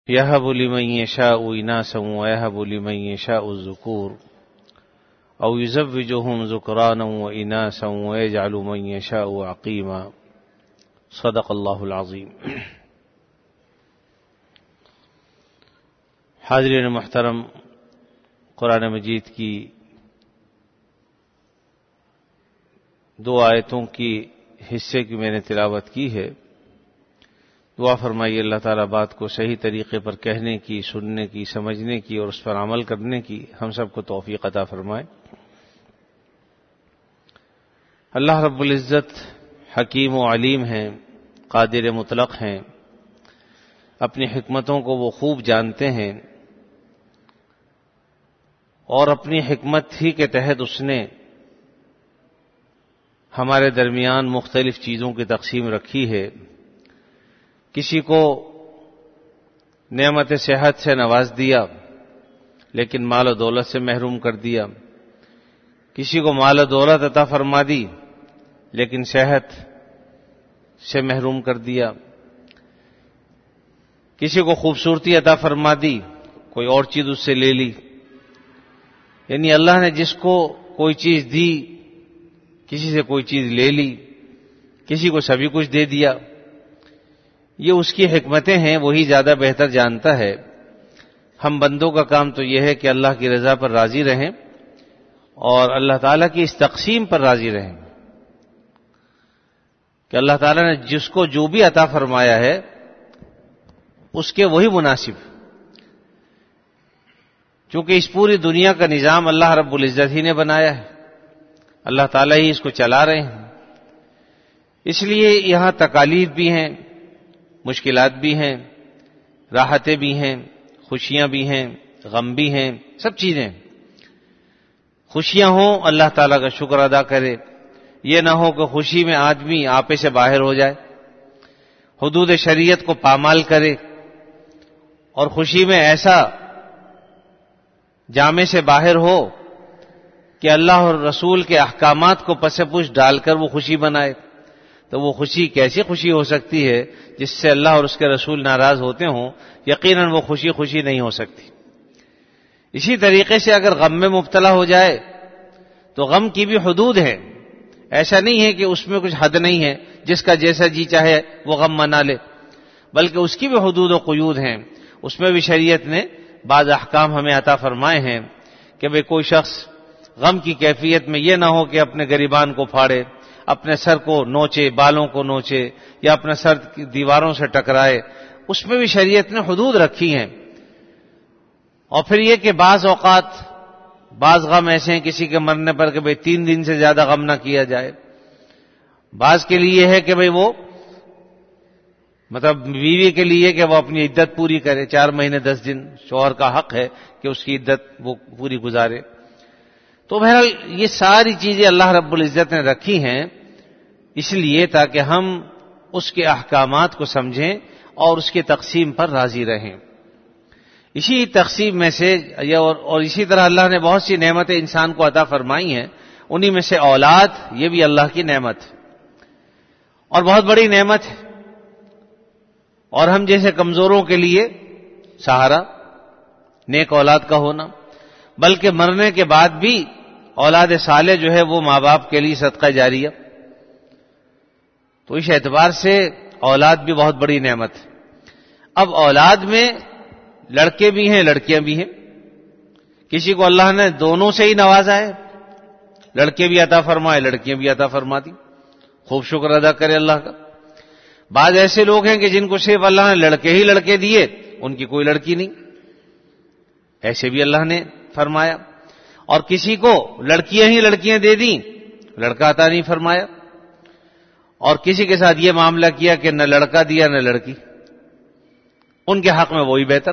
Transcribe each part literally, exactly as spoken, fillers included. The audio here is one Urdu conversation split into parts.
یہب لمن یشاء اناثا ویہب لمن یشاء الذکور او یزوجہم ذکرانا واناثا ویجعل من یشاء عقیما صدق اللہ العظیم۔ حاضرین محترم، قرآن مجید کی دو آیتوں کی حصے کی میں نے تلاوت کی ہے۔ دعا فرمائیے اللہ تعالیٰ بات کو صحیح طریقے پر کہنے کی، سننے کی، سمجھنے کی اور اس پر عمل کرنے کی ہم سب کو توفیق عطا فرمائے۔ اللہ رب العزت حکیم و علیم ہیں، قادر مطلق ہیں، اپنی حکمتوں کو وہ خوب جانتے ہیں، اور اپنی حکمت ہی کے تحت اس نے ہمارے درمیان مختلف چیزوں کی تقسیم رکھی ہے۔ کسی کو نعمت صحت سے نواز دیا لیکن مال و دولت سے محروم کر دیا، کسی کو مال و دولت عطا فرما دی لیکن صحت سے محروم کر دیا، کسی کو خوبصورتی عطا فرما دی، کوئی اور چیز اس سے لے لی۔ یعنی اللہ نے جس کو کوئی چیز دی، کسی سے کوئی چیز لے لی، کسی کو سبھی کچھ دے دیا۔ یہ اس کی حکمتیں ہیں، وہی زیادہ بہتر جانتا ہے۔ ہم بندوں کا کام تو یہ ہے کہ اللہ کی رضا پر راضی رہیں اور اللہ تعالیٰ کی اس تقسیم پر راضی رہیں کہ اللہ تعالیٰ نے جس کو جو بھی عطا فرمایا ہے اس کے وہی مناسب، چونکہ اس پوری دنیا کا نظام اللہ رب العزت ہی نے بنایا ہے، اللہ تعالیٰ ہی اس کو چلا رہے ہیں، اس لیے یہاں تکالیف بھی ہیں، مشکلات بھی ہیں، راحتیں بھی ہیں، خوشیاں بھی ہیں، غم بھی ہیں، سب چیزیں۔ خوشیاں ہوں اللہ تعالیٰ کا شکر ادا کرے، یہ نہ ہو کہ خوشی میں آدمی آپے سے باہر ہو جائے، حدود شریعت کو پامال کرے، اور خوشی میں ایسا جامے سے باہر ہو کہ اللہ اور رسول کے احکامات کو پس پش ڈال کر وہ خوشی بنائے، تو وہ خوشی کیسی خوشی ہو سکتی ہے جس سے اللہ اور اس کے رسول ناراض ہوتے ہوں؟ یقیناً وہ خوشی خوشی نہیں ہو سکتی۔ اسی طریقے سے اگر غم میں مبتلا ہو جائے تو غم کی بھی حدود ہے، ایسا نہیں ہے کہ اس میں کچھ حد نہیں ہے، جس کا جیسا جی چاہے وہ غم منا لے، بلکہ اس کی بھی حدود و قیود ہیں۔ اس میں بھی شریعت نے بعض احکام ہمیں عطا فرمائے ہیں کہ بھئی کوئی شخص غم کی کیفیت میں یہ نہ ہو کہ اپنے گریبان کو پھاڑے، اپنے سر کو نوچے، بالوں کو نوچے، یا اپنے سر کی دیواروں سے ٹکرائے۔ اس میں بھی شریعت نے حدود رکھی ہیں۔ اور پھر یہ کہ بعض اوقات بعض غم ایسے ہیں کسی کے مرنے پر کہ بھئی تین دن سے زیادہ غم نہ کیا جائے، بعض کے لیے ہے کہ بھئی وہ مطلب بیوی کے لیے کہ وہ اپنی عدت پوری کرے، چار مہینے دس دن شوہر کا حق ہے کہ اس کی عدت وہ پوری گزارے۔ تو بہرحال یہ ساری چیزیں اللہ رب العزت نے رکھی ہیں اس لیے تاکہ ہم اس کے احکامات کو سمجھیں اور اس کی تقسیم پر راضی رہیں۔ اسی تقسیم میں سے اور اسی طرح اللہ نے بہت سی نعمتیں انسان کو عطا فرمائی ہیں، انہی میں سے اولاد، یہ بھی اللہ کی نعمت ہے اور بہت بڑی نعمت ہے، اور ہم جیسے کمزوروں کے لیے سہارا نیک اولاد کا ہونا، بلکہ مرنے کے بعد بھی اولاد صالح جو ہے وہ ماں باپ کے لیے صدقہ جاریہ، تو اس اعتبار سے اولاد بھی بہت بڑی نعمت ہے۔ اب اولاد میں لڑکے بھی ہیں، لڑکیاں بھی ہیں، کسی کو اللہ نے دونوں سے ہی نوازا ہے، لڑکے بھی عطا فرمائے، لڑکیاں بھی عطا فرما دی، خوب شکر ادا کرے اللہ کا۔ بعض ایسے لوگ ہیں کہ جن کو صرف اللہ نے لڑکے ہی لڑکے دیے، ان کی کوئی لڑکی نہیں، ایسے بھی اللہ نے فرمایا، اور کسی کو لڑکیاں ہی لڑکیاں دے دیں، لڑکا عطا نہیں فرمایا، اور کسی کے ساتھ یہ معاملہ کیا کہ نہ لڑکا دیا نہ لڑکی، ان کے حق میں وہی بہتر۔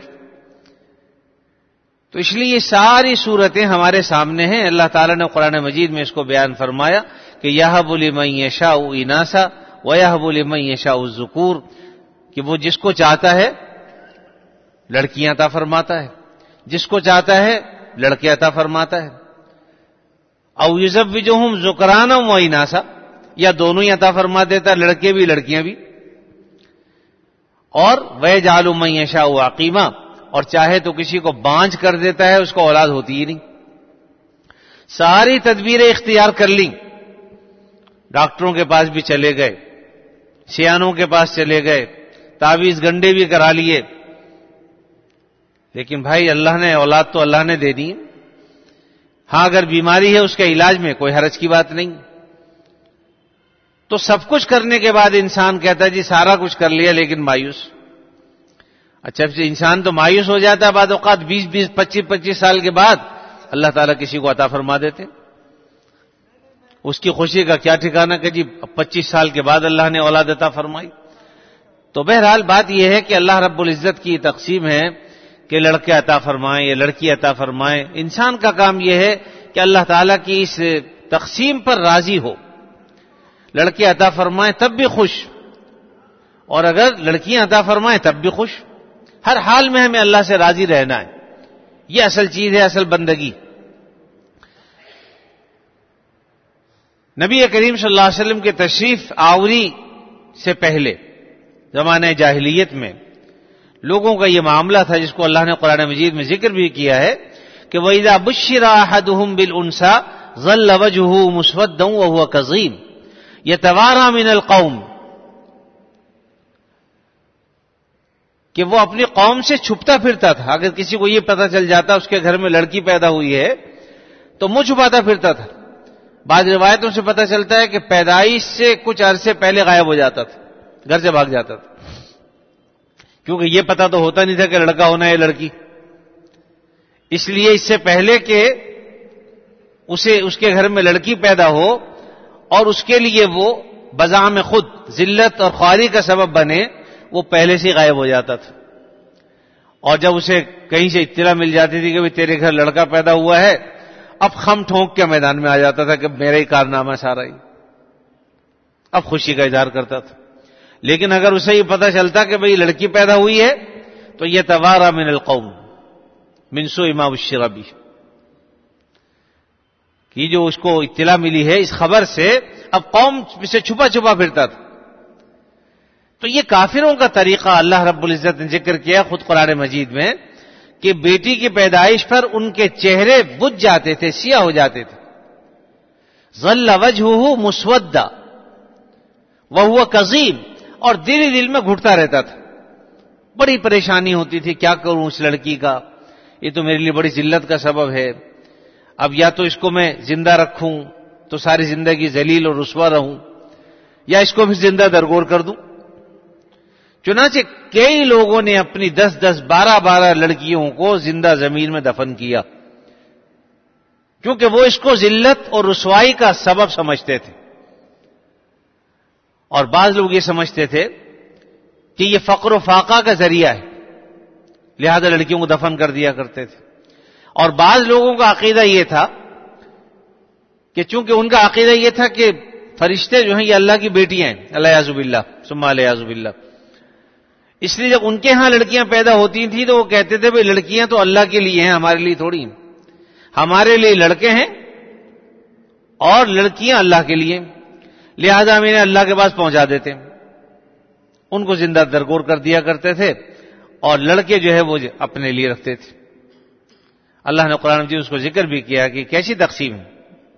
تو اس لیے یہ ساری صورتیں ہمارے سامنے ہیں، اللہ تعالیٰ نے قرآن مجید میں اس کو بیان فرمایا کہ یہب لمن یشاء اناثا ویہب لمن یشاء الذکور، کہ وہ جس کو چاہتا ہے لڑکیاں عطا فرماتا ہے، جس کو چاہتا ہے لڑکے عطا فرماتا ہے، او یزوجہم ذکرانا و اناثا، یا دونوں ہی عطا فرما دیتا ہے، لڑکے بھی لڑکیاں بھی۔ اور وَيَجْعَلُ مَن يَشَاءُ عَقِيمًا، اور چاہے تو کسی کو بانجھ کر دیتا ہے، اس کو اولاد ہوتی ہی نہیں. ساری تدبیریں اختیار کر لیں، ڈاکٹروں کے پاس بھی چلے گئے، سیانوں کے پاس چلے گئے، تعویذ گنڈے بھی کرا لیے، لیکن بھائی اللہ نے اولاد تو اللہ نے دے دی. ہاں اگر بیماری ہے اس کے علاج میں کوئی حرج کی بات نہیں. تو سب کچھ کرنے کے بعد انسان کہتا ہے جی سارا کچھ کر لیا لیکن مایوس. اچھا انسان تو مایوس ہو جاتا ہے بعض اوقات بیس بیس پچیس پچیس سال کے بعد اللہ تعالیٰ کسی کو عطا فرما دیتے. اس کی خوشی کا کیا ٹھکانہ کہ جی پچیس سال کے بعد اللہ نے اولاد عطا فرمائی. تو بہرحال بات یہ ہے کہ اللہ رب العزت کی تقسیم ہے کہ لڑکے عطا فرمائیں یا لڑکی عطا فرمائیں. انسان کا کام یہ ہے کہ اللہ تعالیٰ کی اس تقسیم پر راضی ہو. لڑکے عطا فرمائیں تب بھی خوش، اور اگر لڑکیاں عطا فرمائیں تب بھی خوش. ہر حال میں ہمیں اللہ سے راضی رہنا ہے. یہ اصل چیز ہے، اصل بندگی. نبی کریم صلی اللہ علیہ وسلم کے تشریف آوری سے پہلے زمانہ جاہلیت میں لوگوں کا یہ معاملہ تھا جس کو اللہ نے قرآن مجید میں ذکر بھی کیا ہے کہ وَإِذَا بُشِّرَ أَحَدُهُم بِالْأُنثَىٰ ظَلَّ وَجْهُهُ مُسْوَدًّا وَهُوَ كَظِيمٌ يَتَوَارَىٰ مِنَ الْقَوْمِ، کہ وہ اپنی قوم سے چھپتا پھرتا تھا. اگر کسی کو یہ پتہ چل جاتا اس کے گھر میں لڑکی پیدا ہوئی ہے تو منہ چھپاتا پھرتا تھا. بعض روایتوں سے پتہ چلتا ہے کہ پیدائش سے کچھ عرصے پہلے غائب ہو جاتا تھا، گھر سے بھاگ جاتا تھا، کیونکہ یہ پتہ تو ہوتا نہیں تھا کہ لڑکا ہونا ہے لڑکی. اس لیے اس سے پہلے کہ اسے اس کے گھر میں لڑکی پیدا ہو اور اس کے لیے وہ بزعم خود ذلت اور خواری کا سبب بنے، وہ پہلے سے غائب ہو جاتا تھا. اور جب اسے کہیں سے اطلاع مل جاتی تھی کہ تیرے گھر لڑکا پیدا ہوا ہے، اب خم ٹھونک کے میدان میں آ جاتا تھا کہ میرا ہی کارنامہ سارا ہی. اب خوشی کا اظہار کرتا تھا. لیکن اگر اسے یہ پتہ چلتا کہ بھئی لڑکی پیدا ہوئی ہے تو یہ توارا من القوم من سوء ما بشر بہ، کہ جو اس کو اطلاع ملی ہے اس خبر سے اب قوم سے چھپا چھپا پھرتا تھا. تو یہ کافروں کا طریقہ اللہ رب العزت نے ذکر کیا خود قرآن مجید میں کہ بیٹی کی پیدائش پر ان کے چہرے بجھ جاتے تھے، سیاہ ہو جاتے تھے. ظل وجہہ مسودا وہو کظیم، اور دل ہی دل میں گھٹتا رہتا تھا. بڑی پریشانی ہوتی تھی، کیا کروں اس لڑکی کا، یہ تو میرے لیے بڑی ذلت کا سبب ہے. اب یا تو اس کو میں زندہ رکھوں تو ساری زندگی ذلیل اور رسوا رہوں، یا اس کو بھی زندہ درگور کر دوں. چنانچہ کئی لوگوں نے اپنی دس دس بارہ بارہ لڑکیوں کو زندہ زمین میں دفن کیا، کیونکہ وہ اس کو ذلت اور رسوائی کا سبب سمجھتے تھے. اور بعض لوگ یہ سمجھتے تھے کہ یہ فقر و فاقہ کا ذریعہ ہے، لہذا لڑکیوں کو دفن کر دیا کرتے تھے. اور بعض لوگوں کا عقیدہ یہ تھا کہ چونکہ ان کا عقیدہ یہ تھا کہ فرشتے جو ہیں یہ اللہ کی بیٹیاں ہیں، الیاذ باللہ ثم الیاذ باللہ، اس لیے جب ان کے ہاں لڑکیاں پیدا ہوتی تھیں تو وہ کہتے تھے بھئی لڑکیاں تو اللہ کے لیے ہیں، ہمارے لیے تھوڑی ہیں. ہمارے لیے لڑکے ہیں اور لڑکیاں اللہ کے لیے، لہذا ہم انہیں اللہ کے پاس پہنچا دیتے. ان کو زندہ درگور کر دیا کرتے تھے اور لڑکے جو ہے وہ اپنے لیے رکھتے تھے. اللہ نے قرآن مجید اس کو ذکر بھی کیا کہ کیسی تقسیم ہے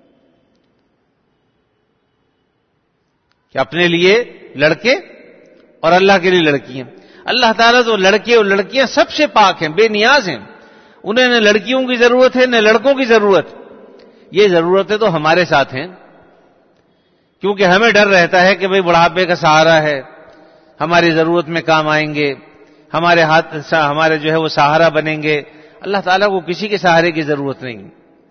کہ اپنے لیے لڑکے اور اللہ کے لیے لڑکیاں. اللہ تعالیٰ تو لڑکے اور لڑکیاں سب سے پاک ہیں، بے نیاز ہیں. انہیں نہ لڑکیوں کی ضرورت ہے نہ لڑکوں کی ضرورت. یہ ضرورتیں تو ہمارے ساتھ ہیں، کیونکہ ہمیں ڈر رہتا ہے کہ بھئی بڑھاپے کا سہارا ہے، ہماری ضرورت میں کام آئیں گے، ہمارے ہاتھ ہمارے جو ہے وہ سہارا بنیں گے. اللہ تعالیٰ کو کسی کے سہارے کی ضرورت نہیں.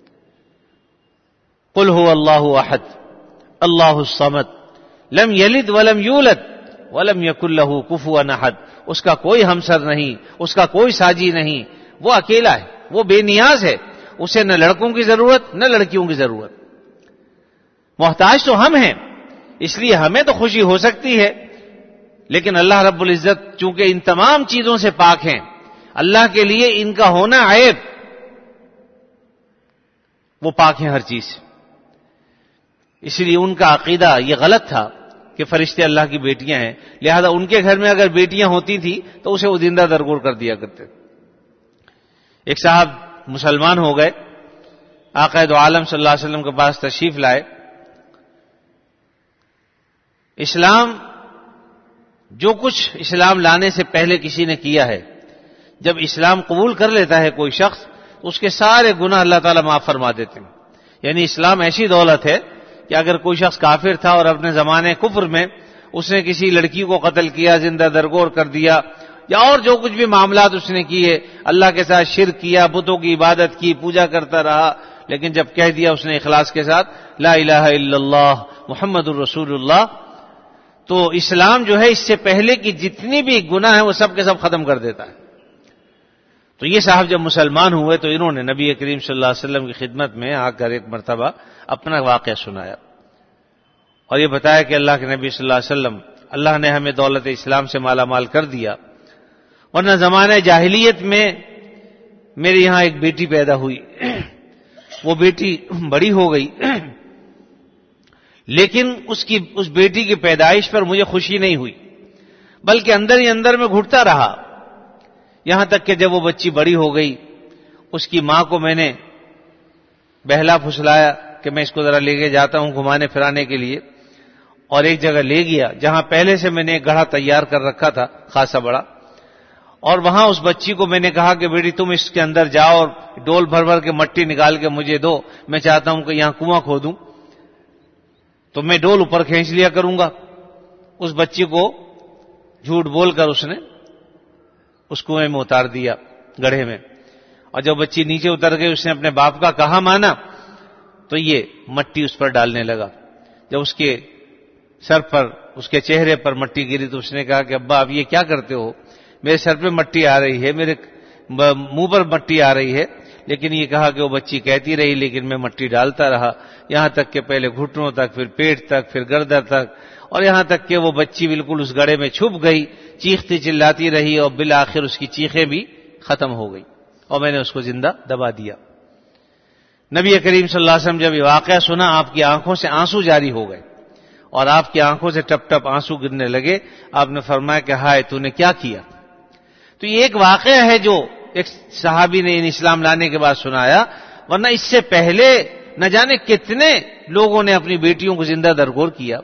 قل هو اللہ احد اللہ الصمد لم یلد ولم یولد ولم یکن لہ کفوا احد. اس کا کوئی ہمسر نہیں، اس کا کوئی ساجی نہیں، وہ اکیلا ہے، وہ بے نیاز ہے، اسے نہ لڑکوں کی ضرورت نہ لڑکیوں کی ضرورت. محتاج تو ہم ہیں، اس لیے ہمیں تو خوشی ہو سکتی ہے، لیکن اللہ رب العزت چونکہ ان تمام چیزوں سے پاک ہیں، اللہ کے لیے ان کا ہونا عیب، وہ پاک ہیں ہر چیز سے. اس لیے ان کا عقیدہ یہ غلط تھا کہ فرشتے اللہ کی بیٹیاں ہیں، لہذا ان کے گھر میں اگر بیٹیاں ہوتی تھیں تو اسے وہ زندہ درگور کر دیا کرتے۔ ایک صاحب مسلمان ہو گئے، آقا دو عالم صلی اللہ علیہ وسلم کے پاس تشریف لائے۔ اسلام جو کچھ اسلام لانے سے پہلے کسی نے کیا ہے، جب اسلام قبول کر لیتا ہے کوئی شخص تو اس کے سارے گناہ اللہ تعالیٰ معاف فرما دیتے ہیں۔ یعنی اسلام ایسی دولت ہے کہ اگر کوئی شخص کافر تھا اور اپنے زمانے کفر میں اس نے کسی لڑکی کو قتل کیا، زندہ درگور کر دیا، یا اور جو کچھ بھی معاملات اس نے کیے، اللہ کے ساتھ شرک کیا، بتوں کی عبادت کی، پوجا کرتا رہا، لیکن جب کہہ دیا اس نے اخلاص کے ساتھ لا الہ الا اللہ محمد الرسول اللہ، تو اسلام جو ہے اس سے پہلے کی جتنی بھی گناہ ہیں وہ سب کے سب ختم کر دیتا ہے۔ تو یہ صاحب جب مسلمان ہوئے تو انہوں نے نبی کریم صلی اللہ علیہ وسلم کی خدمت میں آ کر ایک مرتبہ اپنا واقعہ سنایا اور یہ بتایا کہ اللہ کے نبی صلی اللہ علیہ وسلم، اللہ نے ہمیں دولت اسلام سے مالا مال کر دیا، ورنہ زمانہ جاہلیت میں میرے یہاں ایک بیٹی پیدا ہوئی، وہ بیٹی بڑی ہو گئی، لیکن اس کی اس بیٹی کی پیدائش پر مجھے خوشی نہیں ہوئی، بلکہ اندر ہی اندر میں گھٹتا رہا، یہاں تک کہ جب وہ بچی بڑی ہو گئی، اس کی ماں کو میں نے بہلا پھسلایا کہ میں اس کو ذرا لے کے جاتا ہوں گھمانے پھرانے کے لیے، اور ایک جگہ لے گیا جہاں پہلے سے میں نے ایک گڑھا تیار کر رکھا تھا خاصا بڑا، اور وہاں اس بچی کو میں نے کہا کہ بیٹی تم اس کے اندر جاؤ اور ڈول بھر بھر کے مٹی نکال کے مجھے دو، میں چاہتا ہوں کہ یہاں کنواں کھودوں، تو میں ڈول اوپر کھینچ لیا کروں گا۔ اس بچی کو جھوٹ بول کر اس نے اس کنویں میں اتار دیا، گڑھے میں، اور جب بچی نیچے اتر گئی اس نے اپنے باپ کا کہا مانا تو یہ مٹی اس پر ڈالنے لگا۔ جب اس کے سر پر، اس کے چہرے پر مٹی گری تو اس نے کہا کہ ابا آپ یہ کیا کرتے ہو، میرے سر پہ مٹی آ رہی ہے، میرے منہ پر مٹی آ رہی ہے، لیکن یہ کہا کہ وہ بچی کہتی رہی لیکن میں مٹی ڈالتا رہا، یہاں تک کہ پہلے گھٹنوں تک، پھر پیٹ تک، پھر گردن تک، اور یہاں تک کہ وہ بچی بالکل اس گڑھے میں چھپ گئی، چیختی چلاتی رہی اور بالآخر اس کی چیخیں بھی ختم ہو گئی اور میں نے اس کو زندہ دبا دیا۔ نبی کریم صلی اللہ علیہ وسلم جب یہ واقعہ سنا آپ کی آنکھوں سے آنسو جاری ہو گئے اور آپ کی آنکھوں سے ٹپ ٹپ آنسو گرنے لگے۔ آپ نے فرمایا کہ ہائے تو نے کیا کیا؟ تو یہ ایک واقعہ ہے جو ایک صحابی نے ان اسلام لانے کے بعد سنایا، ورنہ اس سے پہلے نہ جانے کتنے لوگوں نے اپنی بیٹیوں کو زندہ درگور کیا۔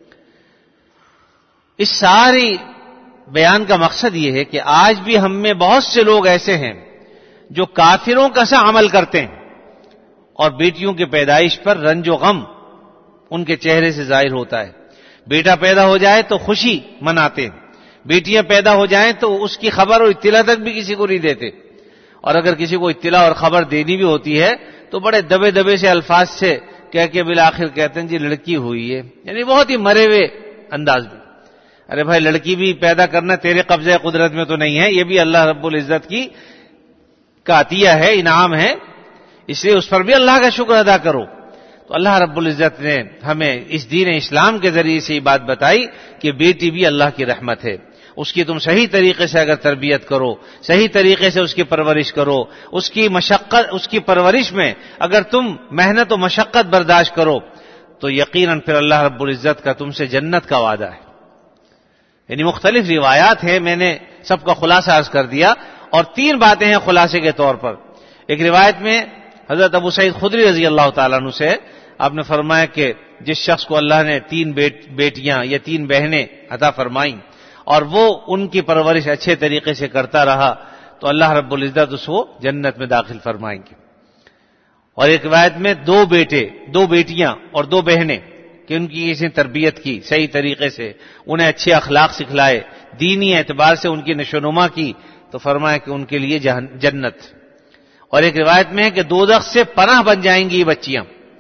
اس ساری بیان کا مقصد یہ ہے کہ آج بھی ہم میں بہت سے لوگ ایسے ہیں جو کافروں کا سا عمل کرتے ہیں اور بیٹیوں کی پیدائش پر رنج و غم ان کے چہرے سے ظاہر ہوتا ہے۔ بیٹا پیدا ہو جائے تو خوشی مناتے ہیں، بیٹیاں پیدا ہو جائیں تو اس کی خبر اور اطلاع تک بھی کسی کو نہیں دیتے، اور اگر کسی کو اطلاع اور خبر دینی بھی ہوتی ہے تو بڑے دبے دبے سے الفاظ سے کہہ کے بالآخر کہتے ہیں جی لڑکی ہوئی ہے، یعنی بہت ہی مرے ہوئے انداز میں۔ ارے بھائی لڑکی بھی پیدا کرنا تیرے قبضہ قدرت میں تو نہیں ہے، یہ بھی اللہ رب العزت کی کا عطیہ ہے، انعام ہے، اس لیے اس پر بھی اللہ کا شکر ادا کرو۔ تو اللہ رب العزت نے ہمیں اس دین اسلام کے ذریعے سے یہ بات بتائی کہ بیٹی بھی اللہ کی رحمت ہے، اس کی تم صحیح طریقے سے اگر تربیت کرو، صحیح طریقے سے اس کی پرورش کرو، اس کی مشقت، اس کی پرورش میں اگر تم محنت و مشقت برداشت کرو تو یقیناً پھر اللہ رب العزت کا تم سے جنت کا وعدہ ہے۔ یعنی مختلف روایات ہیں، میں نے سب کا خلاصہ عرض کر دیا، اور تین باتیں ہیں خلاصے کے طور پر۔ ایک روایت میں حضرت ابو سعید خدری رضی اللہ تعالیٰ عنہ سے آپ نے فرمایا کہ جس شخص کو اللہ نے تین بیٹ بیٹیاں یا تین بہنیں عطا فرمائیں اور وہ ان کی پرورش اچھے طریقے سے کرتا رہا تو اللہ رب العزت اس کو جنت میں داخل فرمائیں گے۔ اور ایک روایت میں دو بیٹے، دو بیٹیاں اور دو بہنیں کہ ان کی کسی تربیت کی صحیح طریقے سے، انہیں اچھے اخلاق سکھلائے، دینی اعتبار سے ان کی نشوونما کی، تو فرمایا کہ ان کے لیے جنت۔ اور ایک روایت میں ہے کہ دوزخ سے پناہ بن جائیں گی یہ بچیاں،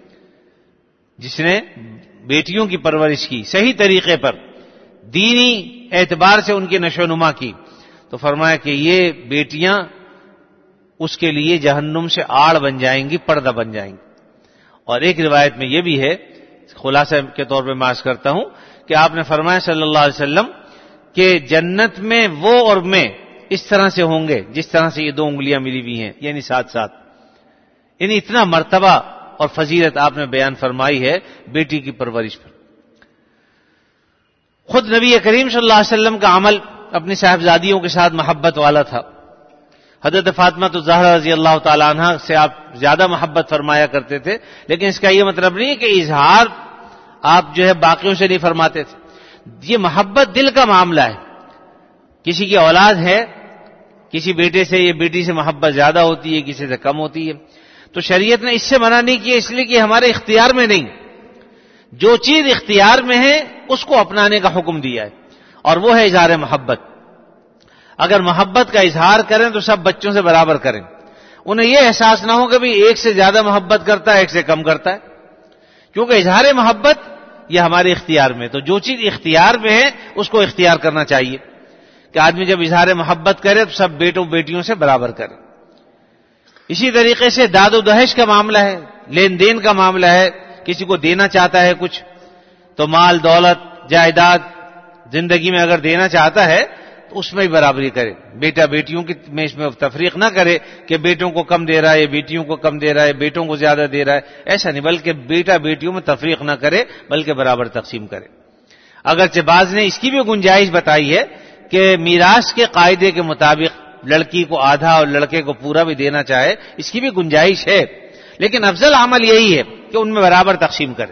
جس نے بیٹیوں کی پرورش کی صحیح طریقے پر، دینی اعتبار سے ان کی نشوونما کی، تو فرمایا کہ یہ بیٹیاں اس کے لیے جہنم سے آڑ بن جائیں گی، پردہ بن جائیں گی۔ اور ایک روایت میں یہ بھی ہے، خلاصہ کے طور پہ میں عرض کرتا ہوں کہ آپ نے فرمایا صلی اللہ علیہ وسلم کہ جنت میں وہ اور میں اس طرح سے ہوں گے جس طرح سے یہ دو انگلیاں ملی ہوئی ہیں، یعنی ساتھ ساتھ، یعنی اتنا مرتبہ اور فضیلت آپ نے بیان فرمائی ہے بیٹی کی پرورش پر۔ خود نبی کریم صلی اللہ علیہ وسلم کا عمل اپنی صاحبزادیوں کے ساتھ محبت والا تھا. حضرت فاطمہ الزہرا رضی اللہ تعالی عنہ سے آپ زیادہ محبت فرمایا کرتے تھے، لیکن اس کا یہ مطلب نہیں ہے کہ اظہار آپ جو ہے باقیوں سے نہیں فرماتے تھے. یہ محبت دل کا معاملہ ہے. کسی کی اولاد ہے، کسی بیٹے سے یا بیٹی سے محبت زیادہ ہوتی ہے، کسی سے کم ہوتی ہے، تو شریعت نے اس سے منع نہیں کیا، اس لیے کہ ہمارے اختیار میں نہیں. جو چیز اختیار میں ہے اس کو اپنانے کا حکم دیا ہے، اور وہ ہے اظہار محبت. اگر محبت کا اظہار کریں تو سب بچوں سے برابر کریں. انہیں یہ احساس نہ ہو کہ بھی ایک سے زیادہ محبت کرتا ہے، ایک سے کم کرتا ہے، کیونکہ اظہار محبت یہ ہمارے اختیار میں. تو جو چیز اختیار میں ہے اس کو اختیار کرنا چاہیے کہ آدمی جب اظہار محبت کرے تو سب بیٹوں بیٹیوں سے برابر کرے. اسی طریقے سے داد و دہش کا معاملہ ہے، لین دین کا معاملہ ہے. کسی کو دینا چاہتا ہے کچھ تو مال دولت جائیداد زندگی میں اگر دینا چاہتا ہے تو اس میں بھی برابری کرے. بیٹا بیٹیوں کی میں اس میں تفریق نہ کرے کہ بیٹوں کو کم دے رہا ہے، بیٹیوں کو کم دے رہا ہے، بیٹوں کو زیادہ دے رہا ہے، ایسا نہیں، بلکہ بیٹا بیٹیوں میں تفریق نہ کرے بلکہ برابر تقسیم کرے. اگرچہ بعض نے اس کی بھی گنجائش بتائی ہے کہ میراث کے قاعدے کے مطابق لڑکی کو آدھا اور لڑکے کو پورا بھی دینا چاہے، اس کی بھی گنجائش ہے، لیکن افضل عمل یہی ہے کہ ان میں برابر تقسیم کرے.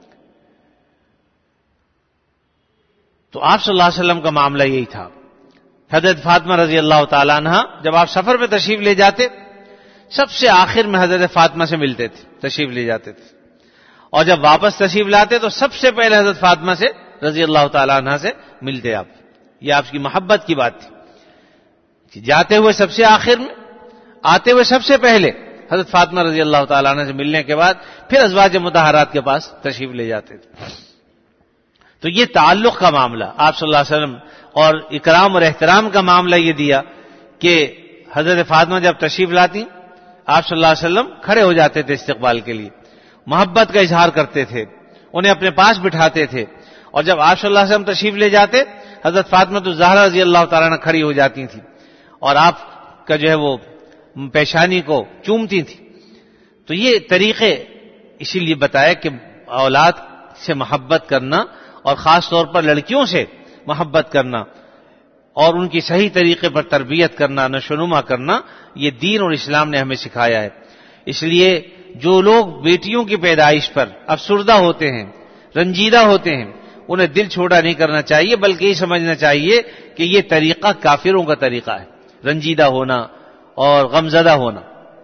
تو آپ صلی اللہ علیہ وسلم کا معاملہ یہی تھا. حضرت فاطمہ رضی اللہ تعالیٰ عنہ جب آپ سفر میں تشریف لے جاتے سب سے آخر میں حضرت فاطمہ سے ملتے تھے، تشریف لے جاتے تھے، اور جب واپس تشریف لاتے تو سب سے پہلے حضرت فاطمہ سے رضی اللہ تعالیٰ عنہ سے ملتے آپ. یہ آپ کی محبت کی بات تھی. جاتے ہوئے سب سے آخر میں، آتے ہوئے سب سے پہلے حضرت فاطمہ رضی اللہ تعالیٰ عنہ سے ملنے کے بعد پھر ازواج مطہرات کے پاس تشریف لے جاتے تھے. تو یہ تعلق کا معاملہ آپ صلی اللہ علیہ وسلم اور اکرام اور احترام کا معاملہ یہ دیا کہ حضرت فاطمہ جب تشریف لاتی آپ صلی اللہ علیہ وسلم کھڑے ہو جاتے تھے استقبال کے لیے، محبت کا اظہار کرتے تھے، انہیں اپنے پاس بٹھاتے تھے. اور جب آپ صلی اللہ علیہ وسلم تشریف لے جاتے حضرت فاطمہ الزہرا رضی اللہ تعالیٰ عنہ کھڑی ہو جاتی تھیں اور آپ کا جو ہے وہ پیشانی کو چومتی تھی. تو یہ طریقے اسی لیے بتایا کہ اولاد سے محبت کرنا اور خاص طور پر لڑکیوں سے محبت کرنا اور ان کی صحیح طریقے پر تربیت کرنا، نشوونما کرنا، یہ دین اور اسلام نے ہمیں سکھایا ہے. اس لیے جو لوگ بیٹیوں کی پیدائش پر افسردہ ہوتے ہیں، رنجیدہ ہوتے ہیں، انہیں دل چھوٹا نہیں کرنا چاہیے، بلکہ یہ سمجھنا چاہیے کہ یہ طریقہ کافروں کا طریقہ ہے، رنجیدہ ہونا اور غمزدہ ہونا.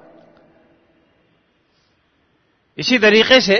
اسی طریقے سے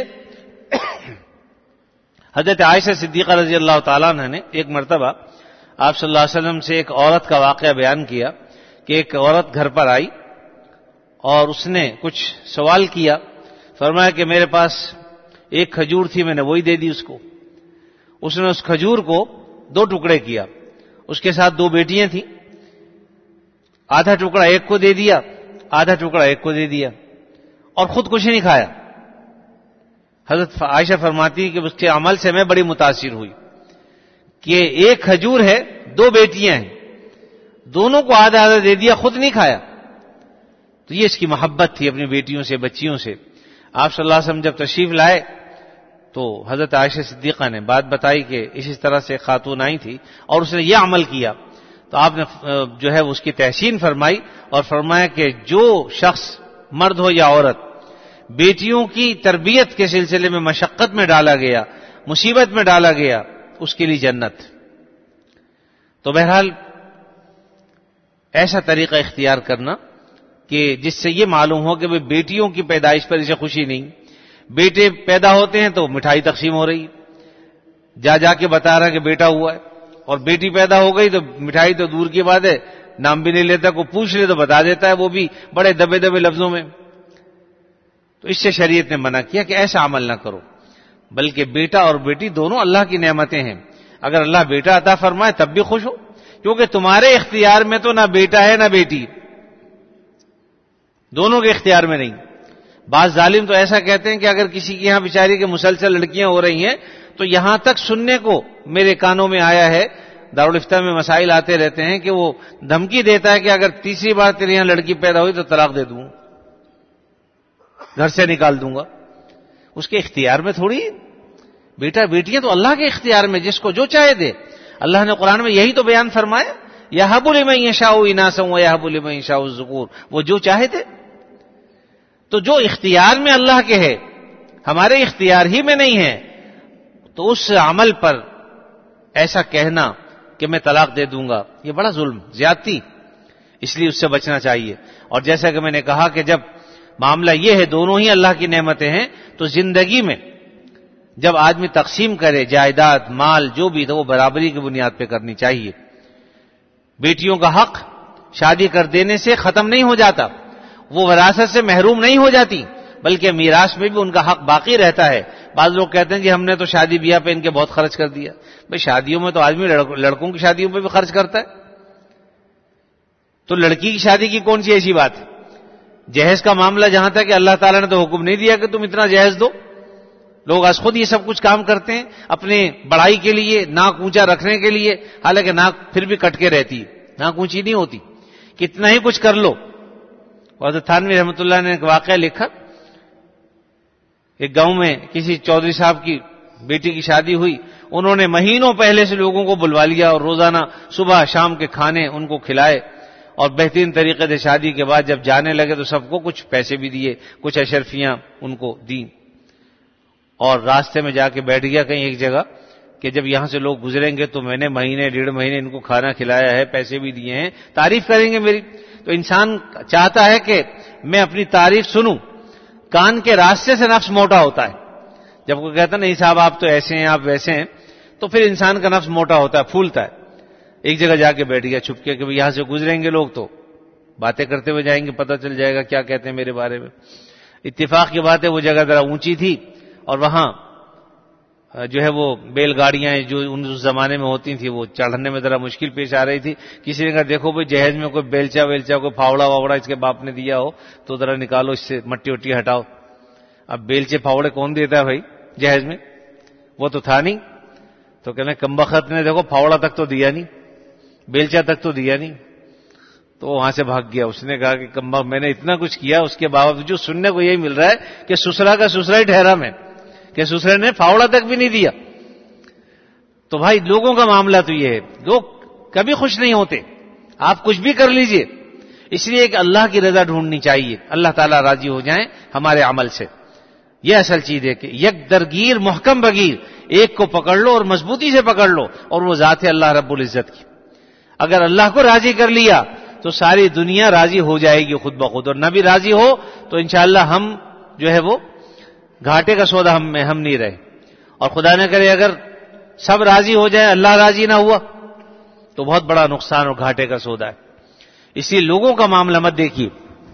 حضرت عائشہ صدیقہ رضی اللہ تعالیٰ عنہ نے ایک مرتبہ آپ صلی اللہ علیہ وسلم سے ایک عورت کا واقعہ بیان کیا کہ ایک عورت گھر پر آئی اور اس نے کچھ سوال کیا. فرمایا کہ میرے پاس ایک کھجور تھی، میں نے وہی دے دی اس کو. اس نے اس کھجور کو دو ٹکڑے کیا، اس کے ساتھ دو بیٹیاں تھیں، آدھا ٹکڑا ایک کو دے دیا، آدھا ٹکڑا ایک کو دے دیا، اور خود کچھ نہیں کھایا. حضرت عائشہ فرماتی کہ اس کے عمل سے میں بڑی متاثر ہوئی کہ ایک کھجور ہے، دو بیٹیاں ہیں، دونوں کو آدھا آدھا دے دیا، خود نہیں کھایا. تو یہ اس کی محبت تھی اپنی بیٹیوں سے، بچیوں سے. آپ صلی اللہ علیہ وسلم جب تشریف لائے تو حضرت عائشہ صدیقہ نے بات بتائی کہ اسی طرح سے خاتون آئی تھی اور اس نے یہ عمل کیا. تو آپ نے جو ہے اس کی تحسین فرمائی اور فرمایا کہ جو شخص مرد ہو یا عورت بیٹیوں کی تربیت کے سلسلے میں مشقت میں ڈالا گیا، مصیبت میں ڈالا گیا، اس کے لیے جنت. تو بہرحال ایسا طریقہ اختیار کرنا کہ جس سے یہ معلوم ہو کہ بیٹیوں کی پیدائش پر اسے خوشی نہیں. بیٹے پیدا ہوتے ہیں تو مٹھائی تقسیم ہو رہی، جا جا کے بتا رہا کہ بیٹا ہوا ہے، اور بیٹی پیدا ہو گئی تو مٹھائی تو دور کی بات ہے، نام بھی نہیں لیتا، کوئی پوچھ لے تو بتا دیتا ہے، وہ بھی بڑے دبے دبے لفظوں میں. تو اس سے شریعت نے منع کیا کہ ایسا عمل نہ کرو، بلکہ بیٹا اور بیٹی دونوں اللہ کی نعمتیں ہیں. اگر اللہ بیٹا عطا فرمائے تب بھی خوش ہو، کیونکہ تمہارے اختیار میں تو نہ بیٹا ہے نہ بیٹی، دونوں کے اختیار میں نہیں. بعض ظالم تو ایسا کہتے ہیں کہ اگر کسی کی یہاں بیچاری کے مسلسل لڑکیاں ہو رہی ہیں تو یہاں تک سننے کو میرے کانوں میں آیا ہے، دارالفتہ میں مسائل آتے رہتے ہیں کہ وہ دھمکی دیتا ہے کہ اگر تیسری بار تیرے یہاں لڑکی پیدا ہوئی تو طلاق دے دوں، گھر سے نکال دوں گا. اس کے اختیار میں تھوڑی، بیٹا بیٹیاں تو اللہ کے اختیار میں، جس کو جو چاہے دے. اللہ نے قرآن میں یہی تو بیان فرمایا، یَهَبُ لِمَن يَشَاءُ إِنَاثًا وَيَهَبُ لِمَن يَشَاءُ الذُّكُورَ، وہ جو چاہے دے. تو جو اختیار میں اللہ کے ہے، ہمارے اختیار ہی میں نہیں ہے، تو اس عمل پر ایسا کہنا کہ میں طلاق دے دوں گا، یہ بڑا ظلم، زیادتی، اس لیے اس سے بچنا چاہیے. اور جیسا کہ میں نے کہا کہ جب معاملہ یہ ہے دونوں ہی اللہ کی نعمتیں ہیں، تو زندگی میں جب آدمی تقسیم کرے جائیداد مال جو بھی تو وہ برابری کی بنیاد پہ کرنی چاہیے. بیٹیوں کا حق شادی کر دینے سے ختم نہیں ہو جاتا، وہ وراثت سے محروم نہیں ہو جاتی، بلکہ میراث میں بھی ان کا حق باقی رہتا ہے. بعض لوگ کہتے ہیں کہ ہم نے تو شادی بیاہ پہ ان کے بہت خرچ کر دیا. بھئی شادیوں میں تو آدمی لڑکوں کی شادیوں پہ بھی خرچ کرتا ہے، تو لڑکی کی شادی کی کون سی ایسی بات ہے؟ جہیز کا معاملہ جہاں تک کہ اللہ تعالیٰ نے تو حکم نہیں دیا کہ تم اتنا جہیز دو. لوگ آج خود یہ سب کچھ کام کرتے ہیں اپنے بڑائی کے لیے، ناک اونچا رکھنے کے لیے، حالانکہ ناک پھر بھی کٹ کے رہتی ہے، ناک اونچی نہیں ہوتی. کتنا ہی کچھ کر لو. حضرت تھانوی رحمۃ اللہ نے ایک واقعہ لکھا، ایک گاؤں میں کسی چودھری صاحب کی بیٹی کی شادی ہوئی. انہوں نے مہینوں پہلے سے لوگوں کو بلوا لیا اور روزانہ صبح شام کے کھانے ان کو کھلائے، اور بہترین طریقے سے شادی کے بعد جب جانے لگے تو سب کو کچھ پیسے بھی دیے، کچھ اشرفیاں ان کو دیں. اور راستے میں جا کے بیٹھ گیا کہیں ایک جگہ کہ جب یہاں سے لوگ گزریں گے تو میں نے مہینے ڈیڑھ مہینے ان کو کھانا کھلایا ہے، پیسے بھی دیے ہیں، تعریف کریں گے میری. تو انسان چاہتا ہے کہ میں اپنی تعریف سنوں. کان کے راستے سے نفس موٹا ہوتا ہے. جب کوئی کہتا نہیں صاحب آپ تو ایسے ہیں، آپ ویسے ہیں، تو پھر انسان کا نفس موٹا ہوتا ہے، پھولتا ہے. ایک جگہ جا کے بیٹھ گیا چھپ کے کہ یہاں سے گزریں گے لوگ تو باتیں کرتے ہوئے جائیں گے، پتہ چل جائے گا کیا کہتے ہیں میرے بارے میں. اتفاق کی بات ہے وہ جگہ ذرا اونچی تھی، اور وہاں جو ہے وہ بیل گاڑیاں جو اس زمانے میں ہوتی تھیں وہ چڑھنے میں ذرا مشکل پیش آ رہی تھی. کسی نے کہا دیکھو بھائی جہیز میں کوئی بیلچا ویلچا کوئی پھاوڑا واوڑا اس کے باپ نے دیا ہو تو ذرا نکالو، اس سے مٹی وٹی ہٹاؤ. اب بیلچے پھاوڑے کون دیتا ہے بھائی جہیز میں؟ وہ تو تھا نہیں. تو کہنا کمبخت نے دیکھو پھاوڑا تک تو دیا نہیں، بیلچا تک تو دیا نہیں. تو وہاں سے بھاگ گیا. اس نے کہا کہ کمبا میں نے اتنا کچھ کیا، اس کے باوجود سننے کو یہی مل رہا ہے کہ سسرا کا سسرا ہی ٹھہرا میں، کہ سسرے نے پھاوڑا تک بھی نہیں دیا. تو بھائی لوگوں کا معاملہ تو یہ ہے، لوگ کبھی خوش نہیں ہوتے. آپ کچھ بھی کر لیجئے، اس لیے کہ اللہ کی رضا ڈھونڈنی چاہیے، اللہ تعالیٰ راضی ہو جائیں ہمارے عمل سے. یہ اصل چیز ہے کہ یک درگیر محکم بگیر، ایک کو پکڑ لو اور مضبوطی سے پکڑ لو، اور وہ ذات ہے اللہ رب العزت کی. اگر اللہ کو راضی کر لیا تو ساری دنیا راضی ہو جائے گی خود بخود، اور نہ بھی راضی ہو تو انشاءاللہ ہم جو ہے وہ گھاٹے کا سودا ہم میں ہم نہیں رہے. اور خدا نہ کرے اگر سب راضی ہو جائے اللہ راضی نہ ہوا تو بہت بڑا نقصان اور گھاٹے کا سودا ہے. اسی لوگوں کا معاملہ مت دیکھیے.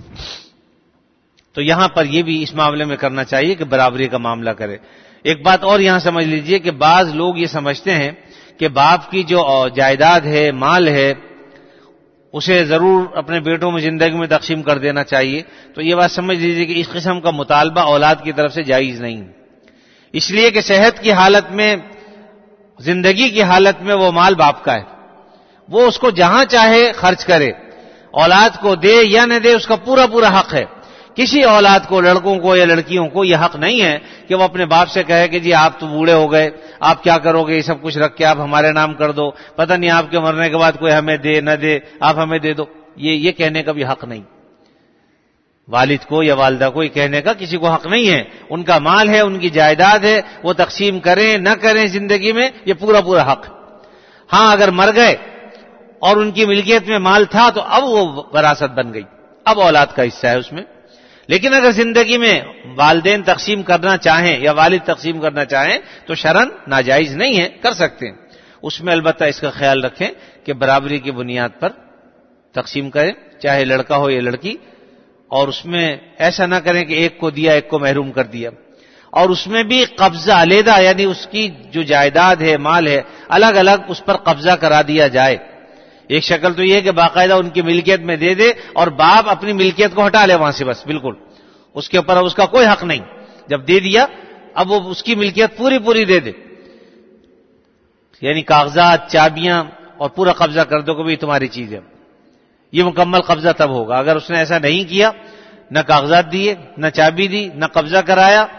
تو یہاں پر یہ بھی اس معاملے میں کرنا چاہیے کہ برابری کا معاملہ کرے. ایک بات اور یہاں سمجھ لیجئے کہ بعض لوگ یہ سمجھتے ہیں کہ باپ کی جو جائیداد ہے، مال ہے، اسے ضرور اپنے بیٹوں میں زندگی میں تقسیم کر دینا چاہیے. تو یہ بات سمجھ لیجئے کہ اس قسم کا مطالبہ اولاد کی طرف سے جائز نہیں، اس لیے کہ صحت کی حالت میں، زندگی کی حالت میں وہ مال باپ کا ہے، وہ اس کو جہاں چاہے خرچ کرے. اولاد کو دے یا نہ دے اس کا پورا پورا حق ہے. کسی اولاد کو، لڑکوں کو یا لڑکیوں کو یہ حق نہیں ہے کہ وہ اپنے باپ سے کہے کہ جی آپ تو بوڑھے ہو گئے، آپ کیا کرو گے، یہ سب کچھ رکھ کے آپ ہمارے نام کر دو، پتہ نہیں آپ کے مرنے کے بعد کوئی ہمیں دے نہ دے، آپ ہمیں دے دو. یہ یہ کہنے کا بھی حق نہیں. والد کو یا والدہ کو یہ کہنے کا کسی کو حق نہیں ہے. ان کا مال ہے، ان کی جائیداد ہے، وہ تقسیم کریں نہ کریں زندگی میں، یہ پورا پورا حق. ہاں اگر مر گئے اور ان کی ملکیت میں مال تھا تو اب وہ وراثت بن گئی، اب اولاد کا حصہ ہے اس میں. لیکن اگر زندگی میں والدین تقسیم کرنا چاہیں یا والد تقسیم کرنا چاہیں تو شرعاً ناجائز نہیں ہے، کر سکتے ہیں. اس میں البتہ اس کا خیال رکھیں کہ برابری کی بنیاد پر تقسیم کریں، چاہے لڑکا ہو یا لڑکی. اور اس میں ایسا نہ کریں کہ ایک کو دیا ایک کو محروم کر دیا. اور اس میں بھی قبضہ علیحدہ، یعنی اس کی جو جائیداد ہے، مال ہے، الگ الگ اس پر قبضہ کرا دیا جائے. ایک شکل تو یہ ہے کہ باقاعدہ ان کی ملکیت میں دے دے اور باپ اپنی ملکیت کو ہٹا لے وہاں سے، بس بالکل اس کے اوپر اس کا کوئی حق نہیں. جب دے دیا اب وہ اس کی ملکیت پوری پوری دے دے، یعنی کاغذات، چابیاں اور پورا قبضہ کر دو کہ بھئی تمہاری چیز ہے. یہ مکمل قبضہ تب ہوگا. اگر اس نے ایسا نہیں کیا، نہ کاغذات دیے، نہ چابی دی، نہ قبضہ کرایا،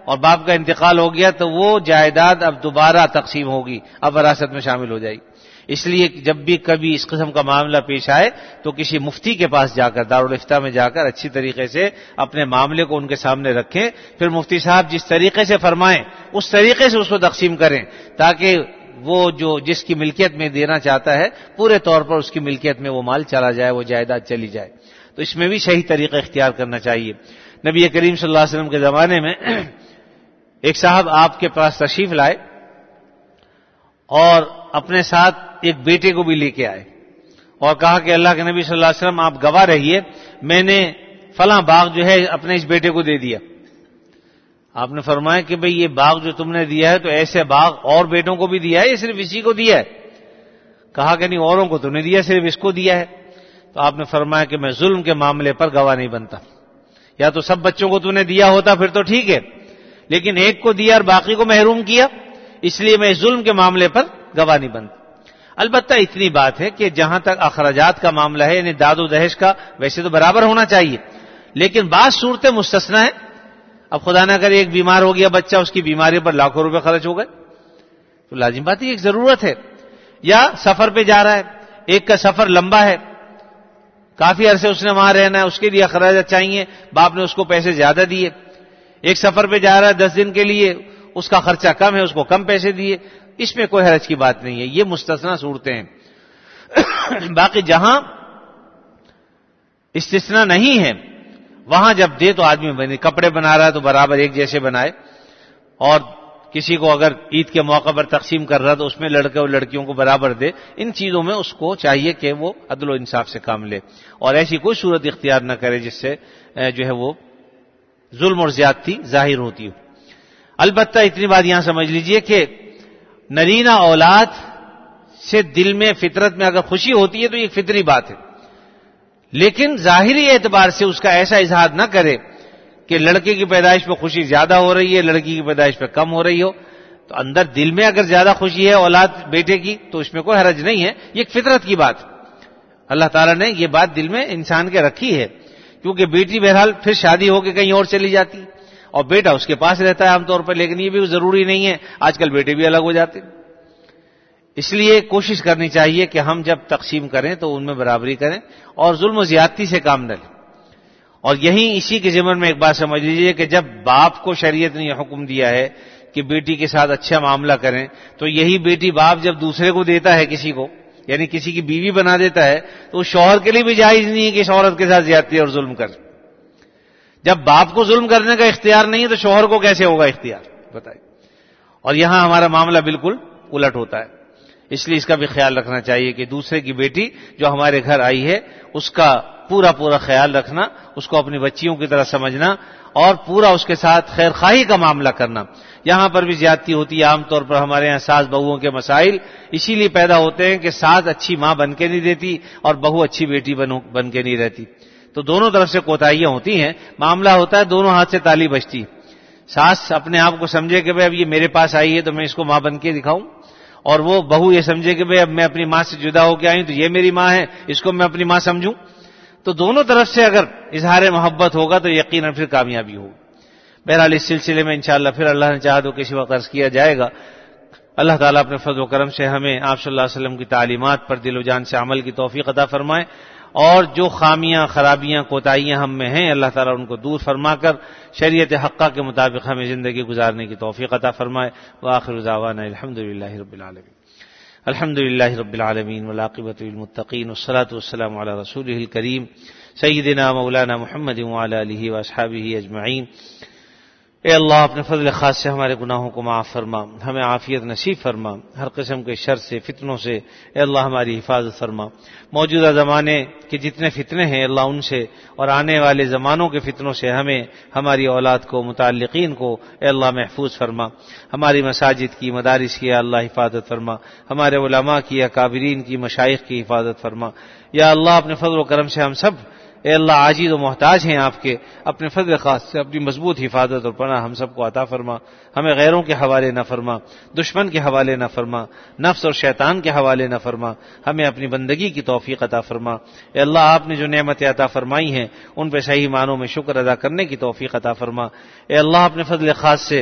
اور باپ کا انتقال ہو گیا تو وہ جائیداد اب دوبارہ تقسیم ہوگی، اب وراثت میں شامل ہو جائے گی۔ اس لیے جب بھی کبھی اس قسم کا معاملہ پیش آئے تو کسی مفتی کے پاس جا کر، دارالافتاء میں جا کر اچھی طریقے سے اپنے معاملے کو ان کے سامنے رکھیں، پھر مفتی صاحب جس طریقے سے فرمائیں اس طریقے سے اس کو تقسیم کریں، تاکہ وہ جو جس کی ملکیت میں دینا چاہتا ہے پورے طور پر اس کی ملکیت میں وہ مال چلا جائے، وہ جائیداد چلی جائے۔ تو اس میں بھی صحیح طریقہ اختیار کرنا چاہیے۔ نبی کریم صلی اللہ علیہ وسلم کے زمانے میں ایک صاحب آپ کے پاس تشریف لائے اور اپنے ساتھ ایک بیٹے کو بھی لے کے آئے اور کہا کہ اللہ کے نبی صلی اللہ علیہ وسلم آپ گواہ رہیے، میں نے فلاں باغ جو ہے اپنے اس بیٹے کو دے دیا۔ آپ نے فرمایا کہ بھئی یہ باغ جو تم نے دیا ہے تو ایسے باغ اور بیٹوں کو بھی دیا ہے یا صرف اسی کو دیا ہے؟ کہا کہ نہیں، اوروں کو تو نہیں دیا، صرف اس کو دیا ہے۔ تو آپ نے فرمایا کہ میں ظلم کے معاملے پر گواہ نہیں بنتا، یا تو سب بچوں کو تو نے دیا ہوتا پھر تو ٹھیک ہے، لیکن ایک کو دیا اور باقی کو محروم کیا، اس لیے میں ظلم کے معاملے پر گواہ نہیں بنتا۔ البتہ اتنی بات ہے کہ جہاں تک اخراجات کا معاملہ ہے، یعنی داد و دہیز کا، ویسے تو برابر ہونا چاہیے، لیکن بعض صورتیں مستثنی ہیں۔ اب خدا نہ کرے ایک بیمار ہو گیا بچہ، اس کی بیماری پر لاکھوں روپے خرچ ہو گئے، تو لازم بات ہے ایک ضرورت ہے، یا سفر پہ جا رہا ہے، ایک کا سفر لمبا ہے، کافی عرصے اس نے وہاں رہنا ہے، اس کے لیے اخراجات چاہیے، باپ نے اس کو پیسے زیادہ دیے۔ ایک سفر پہ جا رہا ہے دس دن کے لیے، اس کا خرچہ کم ہے، اس کو کم پیسے دیے، اس میں کوئی حرج کی بات نہیں ہے، یہ مستثنی صورتیں ہیں۔ باقی جہاں استثناء نہیں ہے وہاں جب دے تو آدمی بنے، کپڑے بنا رہا ہے تو برابر ایک جیسے بنائے، اور کسی کو اگر عید کے موقع پر تقسیم کر رہا تو اس میں لڑکے اور لڑکیوں کو برابر دے، ان چیزوں میں اس کو چاہیے کہ وہ عدل و انصاف سے کام لے اور ایسی کوئی صورت اختیار نہ کرے جس سے جو ہے وہ ظلم اور زیادتی ظاہر ہوتی ہو۔ البتہ اتنی بات یہاں سمجھ لیجئے کہ نرینہ اولاد سے دل میں فطرت میں اگر خوشی ہوتی ہے تو یہ فطری بات ہے، لیکن ظاہری اعتبار سے اس کا ایسا اظہار نہ کرے کہ لڑکے کی پیدائش پہ خوشی زیادہ ہو رہی ہے، لڑکی کی پیدائش پہ کم ہو رہی ہو۔ تو اندر دل میں اگر زیادہ خوشی ہے اولاد بیٹے کی تو اس میں کوئی حرج نہیں ہے، یہ ایک فطرت کی بات، اللہ تعالیٰ نے یہ بات دل میں انسان کے رکھی ہے، کیونکہ بیٹی بہرحال پھر شادی ہو کے کہیں اور چلی جاتی اور بیٹا اس کے پاس رہتا ہے عام طور پر، لیکن یہ بھی ضروری نہیں ہے، آج کل بیٹے بھی الگ ہو جاتے۔ اس لیے کوشش کرنی چاہیے کہ ہم جب تقسیم کریں تو ان میں برابری کریں اور ظلم و زیادتی سے کام نہ لیں۔ اور یہی اسی کے ضمن میں ایک بات سمجھ لیجیے کہ جب باپ کو شریعت نے یہ حکم دیا ہے کہ بیٹی کے ساتھ اچھا معاملہ کریں، تو یہی بیٹی باپ جب دوسرے کو دیتا ہے کسی کو، یعنی کسی کی بیوی بنا دیتا ہے، تو شوہر کے لیے بھی جائز نہیں ہے کہ اس عورت کے ساتھ زیادتی اور ظلم کر۔ جب باپ کو ظلم کرنے کا اختیار نہیں ہے تو شوہر کو کیسے ہوگا اختیار، بتائیے۔ اور یہاں ہمارا معاملہ بالکل الٹ ہوتا ہے، اس لیے اس کا بھی خیال رکھنا چاہیے کہ دوسرے کی بیٹی جو ہمارے گھر آئی ہے اس کا پورا پورا خیال رکھنا، اس کو اپنی بچیوں کی طرح سمجھنا اور پورا اس کے ساتھ خیر خواہی کا معاملہ کرنا۔ یہاں پر بھی زیادتی ہوتی ہے، عام طور پر ہمارے یہاں ساس بہوؤں کے مسائل اسی لیے پیدا ہوتے ہیں کہ ساس اچھی ماں بن کے نہیں دیتی اور بہو اچھی بیٹی بن کے نہیں رہتی، تو دونوں طرف سے کوتاہیاں ہوتی ہیں، معاملہ ہوتا ہے دونوں ہاتھ سے تالی بجتی۔ ساس اپنے آپ کو سمجھے کہ بھئی اب یہ میرے پاس آئی ہے تو میں اس کو ماں بن کے دکھاؤں، اور وہ بہو یہ سمجھے کہ بھئی اب میں اپنی ماں سے جدا ہو کے آئی ہوں تو یہ میری ماں ہے، اس کو میں اپنی ماں سمجھوں۔ تو دونوں طرف سے اگر اظہار محبت ہوگا تو یقیناً پھر کامیابی ہوگی۔ بہرحال اس سلسلے میں انشاءاللہ پھر اللہ نے چاہا تو کسی وقت عرض کیا جائے گا۔ اللہ تعالیٰ اپنے فضل و کرم سے ہمیں آپ صلی اللہ علیہ وسلم کی تعلیمات پر دل و جان سے عمل کی توفیق عطا فرمائے، اور جو خامیاں خرابیاں کوتاہیاں ہم میں ہیں اللہ تعالیٰ ان کو دور فرما کر شریعت حقہ کے مطابق ہمیں زندگی گزارنے کی توفیق عطا فرمائے۔ وآخر دعوانا الحمدللہ رب العالمین الحمدللہ رب العالمین والعاقبۃ للمتقین والصلاۃ والسلام علی رسولہ الکریم سیدنا مولانا محمد وعلی آلہ واصحابہ اجمعین۔ اے اللہ اپنے فضل خاص سے ہمارے گناہوں کو معاف فرما، ہمیں عافیت نصیب فرما، ہر قسم کے شر سے فتنوں سے اے اللہ ہماری حفاظت فرما۔ موجودہ زمانے کے جتنے فتنے ہیں اللہ ان سے اور آنے والے زمانوں کے فتنوں سے ہمیں، ہماری اولاد کو، متعلقین کو اے اللہ محفوظ فرما۔ ہماری مساجد کی، مدارس کی یا اللہ حفاظت فرما، ہمارے علماء کی، اکابرین کی، مشائخ کی حفاظت فرما۔ یا اللہ اپنے فضل و کرم سے ہم سب اے اللہ عاجز و محتاج ہیں آپ کے، اپنے فضل خاص سے اپنی مضبوط حفاظت اور پناہ ہم سب کو عطا فرما، ہمیں غیروں کے حوالے نہ فرما، دشمن کے حوالے نہ فرما، نفس اور شیطان کے حوالے نہ فرما، ہمیں اپنی بندگی کی توفیق عطا فرما۔ اے اللہ آپ نے جو نعمتیں عطا فرمائی ہیں ان پہ صحیح معنوں میں شکر ادا کرنے کی توفیق عطا فرما۔ اے اللہ اپنے فضل خاص سے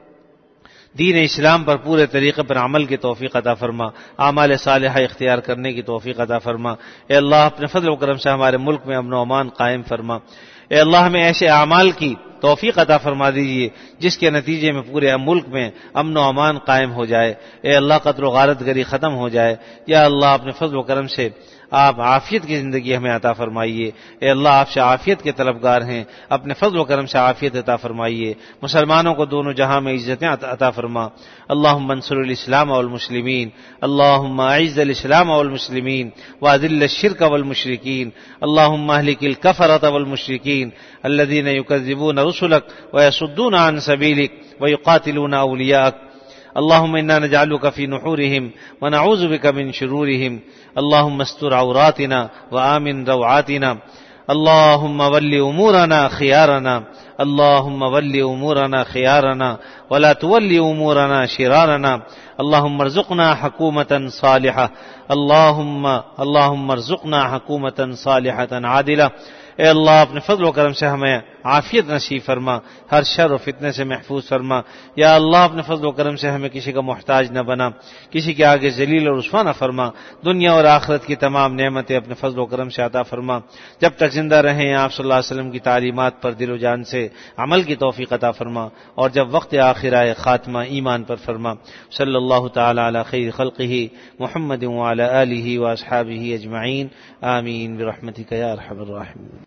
دین اسلام پر پورے طریقے پر عمل کی توفیق عطا فرما، اعمال صالحہ اختیار کرنے کی توفیق عطا فرما۔ اے اللہ اپنے فضل و کرم سے ہمارے ملک میں امن و امان قائم فرما۔ اے اللہ ہمیں ایسے اعمال کی توفیق عطا فرما دیجیے جس کے نتیجے میں پورے ملک میں امن و امان قائم ہو جائے۔ اے اللہ قتل و غارت گری ختم ہو جائے۔ یا اللہ اپنے فضل و کرم سے آپ عافیت کی زندگی ہمیں عطا فرمائیے۔ اے اللہ آپ سے عافیت کے طلبگار ہیں، اپنے فضل و کرم سے عافیت عطا فرمائیے۔ مسلمانوں کو دونوں جہاں میں عزتیں عطا فرما۔ اللہم انصر الاسلام والمسلمین، اللہم اعز الاسلام والمسلمین واذل الشرک والمشرکین، اللہم اہلک الکفرۃ والمشرکین الذین یکذبون رسلک ویصدون عن سبیلک ویقاتلون اولیاءک، اللهم إنا نجعلك في نحورهم ونعوذ بك من شرورهم، اللهم استر عوراتنا وآمن روعاتنا، اللهم ول أمورنا خيارنا، اللهم ول أمورنا خيارنا ولا تول أمورنا شرارنا، اللهم ارزقنا حكومة صالحة، اللهم اللهم ارزقنا حكومة صالحة عادلة۔ اے اللہ اپنے فضل و کرم سے ہمیں عافیت نصیب فرما، ہر شر و فتنے سے محفوظ فرما۔ یا اللہ اپنے فضل و کرم سے ہمیں کسی کا محتاج نہ بنا، کسی کے آگے ذلیل اور رسوا نہ فرما، دنیا اور آخرت کی تمام نعمتیں اپنے فضل و کرم سے عطا فرما۔ جب تک زندہ رہیں آپ صلی اللہ علیہ وسلم کی تعلیمات پر دل و جان سے عمل کی توفیق عطا فرما، اور جب وقت آخر آئے خاتمہ ایمان پر فرما۔ صلی اللہ تعالی علی خیر خلقہ محمد وعلی آلہ واصحابہ اجمعین، آمین برحمتک یا ارحم الراحمین۔